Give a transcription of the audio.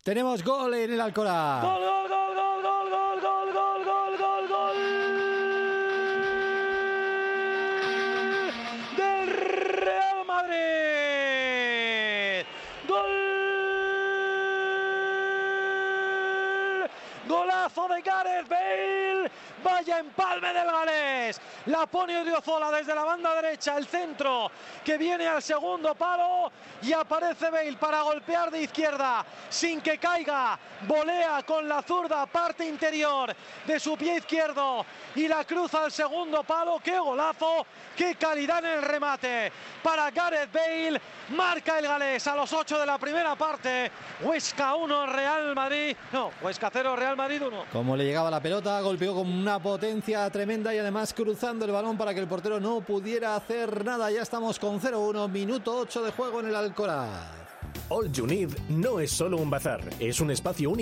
Tenemos gol en el Alcoraz. ¡Gol, gol, gol, gol, gol, gol, gol, gol, gol, gol, gol! ¡Del Real Madrid! ¡Gol! ¡Golazo de Gareth Bale! ¡Vaya empalme del galés! La pone Odriozola desde la banda derecha, el centro que viene al segundo palo y aparece Bale para golpear de izquierda sin que caiga, volea con la zurda parte interior de su pie izquierdo y la cruza al segundo palo. ¡Qué golazo! ¡Qué calidad en el remate para Gareth Bale! Marca el galés a los 8 de la primera parte. Huesca 1, Real Madrid, no, Huesca 0, Real Madrid 1. Como le llegaba la pelota, golpeó con una potencia tremenda y además cruzando el balón para que el portero no pudiera hacer nada. Ya estamos con 0-1, minuto 8 de juego en el Alcoraz. All You Need no es solo un bazar, es un espacio único